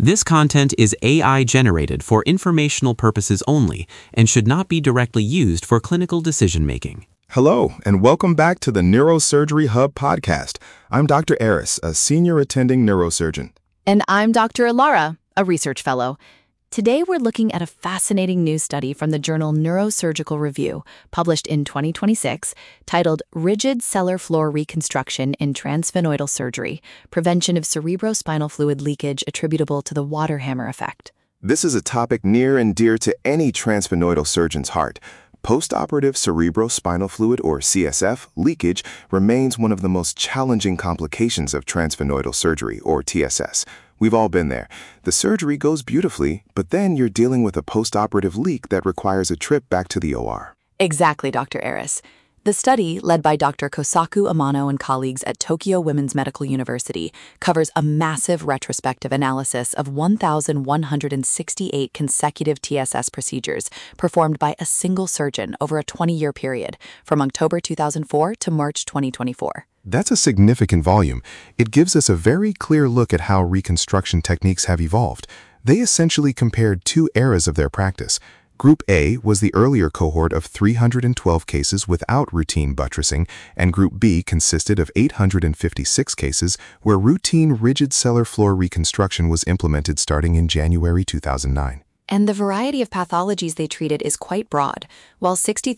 This content is AI generated for informational purposes only and should not be directly used for clinical decision-making. Hello, and welcome back to the Neurosurgery Hub podcast. I'm Dr. Aris, a senior attending neurosurgeon. And I'm Dr. Alara, a research fellow. Today, we're looking at a fascinating new study from the journal Neurosurgical Review, published in 2026, titled Rigid Sellar Floor Reconstruction in Transsphenoidal Surgery, Prevention of Cerebrospinal Fluid Leakage Attributable to the Water Hammer Effect. This is a topic near and dear to any transsphenoidal surgeon's heart. Postoperative cerebrospinal fluid, or CSF, leakage remains one of the most challenging complications of transsphenoidal surgery, or TSS. We've all been there. The surgery goes beautifully, but then you're dealing with a postoperative leak that requires a trip back to the OR. Exactly, Dr. Aris. The study, led by Dr. Kosaku Amano and colleagues at Tokyo Women's Medical University, covers a massive retrospective analysis of 1,168 consecutive TSS procedures performed by a single surgeon over a 20-year period, from October 2004 to March 2024. That's a significant volume. It gives us a very clear look at how reconstruction techniques have evolved. They essentially compared two eras of their practice. Group A was the earlier cohort of 312 cases without routine buttressing, and Group B consisted of 856 cases where routine rigid sellar floor reconstruction was implemented starting in January 2009. And the variety of pathologies they treated is quite broad. While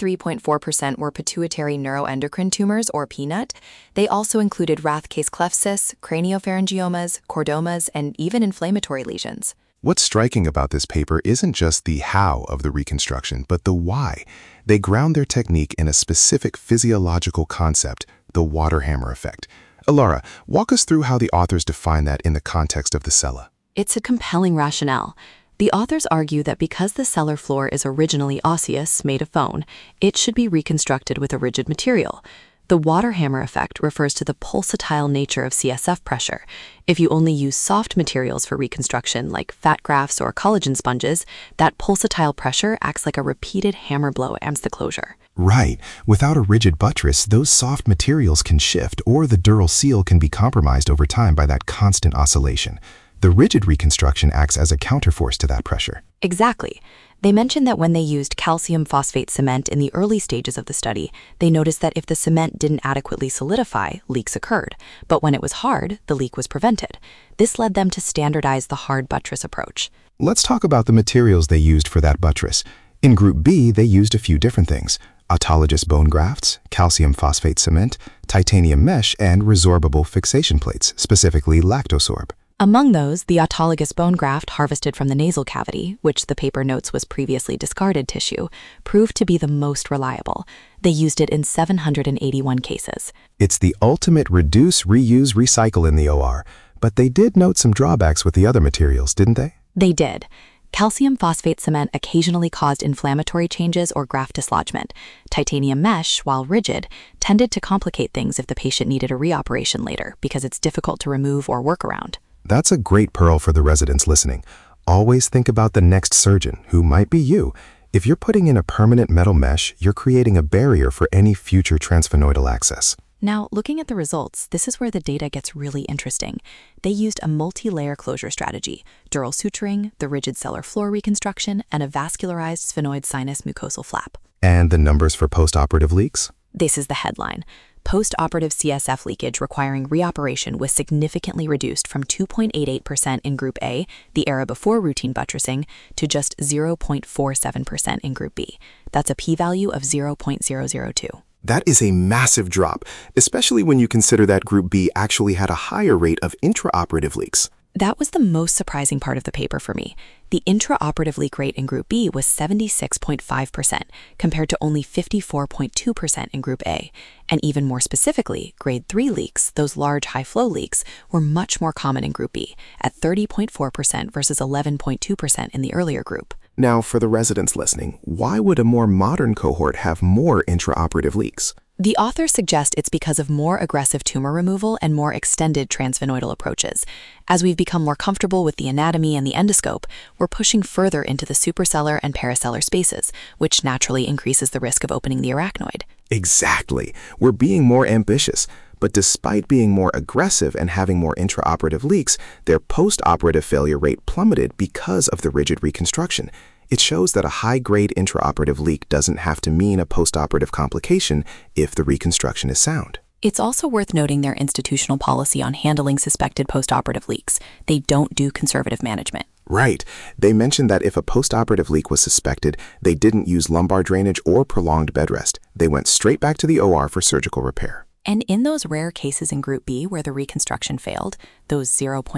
63.4% were pituitary neuroendocrine tumors, or PNET, they also included Rathke's cleft cysts, craniopharyngiomas, chordomas, and even inflammatory lesions. What's striking about this paper isn't just the how of the reconstruction, but the why. They ground their technique in a specific physiological concept, the water hammer effect. Alara, walk us through how the authors define that in the context of the sella. It's a compelling rationale. The authors argue that because the sellar floor is originally osseous, made of bone, it should be reconstructed with a rigid material. The water hammer effect refers to the pulsatile nature of CSF pressure. If you only use soft materials for reconstruction, like fat grafts or collagen sponges, that pulsatile pressure acts like a repeated hammer blow against the closure. Right. Without a rigid buttress, those soft materials can shift, or the dural seal can be compromised over time by that constant oscillation. The rigid reconstruction acts as a counterforce to that pressure. Exactly. They mentioned that when they used calcium phosphate cement in the early stages of the study, they noticed that if the cement didn't adequately solidify, leaks occurred. But when it was hard, the leak was prevented. This led them to standardize the hard buttress approach. Let's talk about the materials they used for that buttress. In Group B, they used a few different things: autologous bone grafts, calcium phosphate cement, titanium mesh, and resorbable fixation plates, specifically Lactosorb. Among those, the autologous bone graft harvested from the nasal cavity, which the paper notes was previously discarded tissue, proved to be the most reliable. They used it in 781 cases. It's the ultimate reduce, reuse, recycle in the OR, but they did note some drawbacks with the other materials, didn't they? They did. Calcium phosphate cement occasionally caused inflammatory changes or graft dislodgement. Titanium mesh, while rigid, tended to complicate things if the patient needed a reoperation later because it's difficult to remove or work around. That's a great pearl for the residents listening. Always think about the next surgeon, who might be you. If you're putting in a permanent metal mesh, you're creating a barrier for any future transsphenoidal access. Now, looking at the results, this is where the data gets really interesting. They used a multi-layer closure strategy: dural suturing, the rigid sellar floor reconstruction, and a vascularized sphenoid sinus mucosal flap. And the numbers for postoperative leaks? This is the headline. Post-operative CSF leakage requiring reoperation was significantly reduced from 2.88% in Group A, the era before routine buttressing, to just 0.47% in Group B. That's a p-value of 0.002. That is a massive drop, especially when you consider that Group B actually had a higher rate of intraoperative leaks. That was the most surprising part of the paper for me. The intraoperative leak rate in Group B was 76.5%, compared to only 54.2% in Group A. And even more specifically, Grade 3 leaks, those large high-flow leaks, were much more common in Group B, at 30.4% versus 11.2% in the earlier group. Now, for the residents listening, why would a more modern cohort have more intraoperative leaks? The authors suggest it's because of more aggressive tumor removal and more extended transsphenoidal approaches. As we've become more comfortable with the anatomy and the endoscope, we're pushing further into the suprasellar and parasellar spaces, which naturally increases the risk of opening the arachnoid. Exactly. We're being more ambitious. But despite being more aggressive and having more intraoperative leaks, their post-operative failure rate plummeted because of the rigid reconstruction. It shows that a high-grade intraoperative leak doesn't have to mean a post-operative complication if the reconstruction is sound. It's also worth noting their institutional policy on handling suspected post-operative leaks. They don't do conservative management. Right. They mentioned that if a post-operative leak was suspected, they didn't use lumbar drainage or prolonged bed rest. They went straight back to the OR for surgical repair. And in those rare cases in Group B where the reconstruction failed, those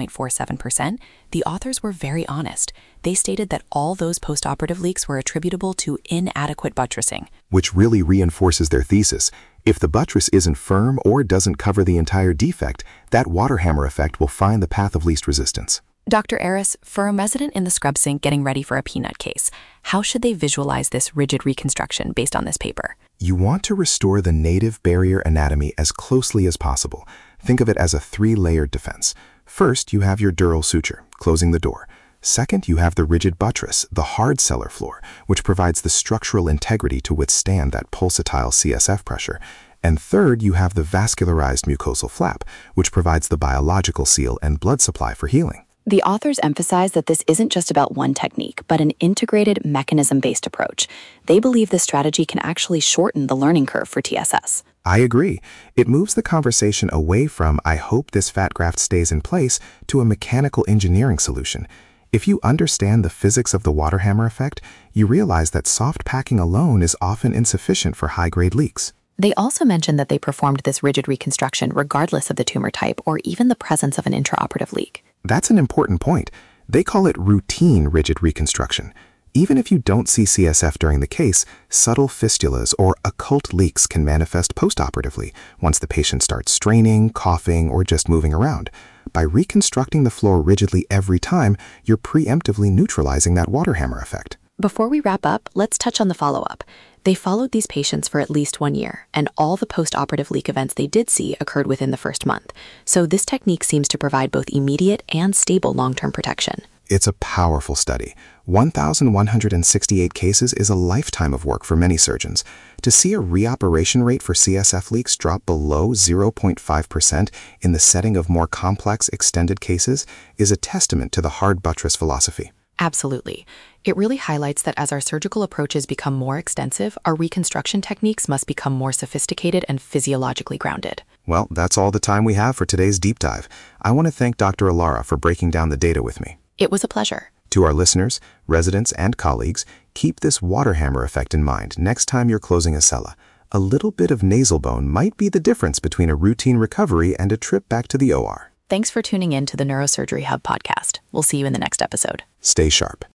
0.47%, the authors were very honest. They stated that all those post-operative leaks were attributable to inadequate buttressing. Which really reinforces their thesis. If the buttress isn't firm or doesn't cover the entire defect, that water hammer effect will find the path of least resistance. Dr. Aris, for a resident in the scrub sink getting ready for a peanut case, how should they visualize this rigid reconstruction based on this paper? You want to restore the native barrier anatomy as closely as possible. Think of it as a 3-layered defense. First, you have your dural suture, closing the door. Second, you have the rigid buttress, the hard cellar floor, which provides the structural integrity to withstand that pulsatile CSF pressure. And third, you have the vascularized mucosal flap, which provides the biological seal and blood supply for healing. The authors emphasize that this isn't just about one technique, but an integrated mechanism-based approach. They believe this strategy can actually shorten the learning curve for TSS. I agree. It moves the conversation away from, I hope this fat graft stays in place, to a mechanical engineering solution. If you understand the physics of the water hammer effect, you realize that soft packing alone is often insufficient for high-grade leaks. They also mentioned that they performed this rigid reconstruction regardless of the tumor type or even the presence of an intraoperative leak. That's an important point. They call it routine rigid reconstruction. Even if you don't see CSF during the case, subtle fistulas or occult leaks can manifest postoperatively once the patient starts straining, coughing, or just moving around. By reconstructing the floor rigidly every time, you're preemptively neutralizing that water hammer effect. Before we wrap up, let's touch on the follow-up. They followed these patients for at least 1 year, and all the post-operative leak events they did see occurred within the first month. So this technique seems to provide both immediate and stable long-term protection. It's a powerful study. 1,168 cases is a lifetime of work for many surgeons. To see a reoperation rate for CSF leaks drop below 0.5% in the setting of more complex, extended cases is a testament to the hard buttress philosophy. Absolutely. It really highlights that as our surgical approaches become more extensive, our reconstruction techniques must become more sophisticated and physiologically grounded. Well, that's all the time we have for today's deep dive. I want to thank Dr. Alara for breaking down the data with me. It was a pleasure. To our listeners, residents, and colleagues, keep this water hammer effect in mind next time you're closing a sella. A little bit of nasal bone might be the difference between a routine recovery and a trip back to the OR. Thanks for tuning in to the Neurosurgery Hub podcast. We'll see you in the next episode. Stay sharp.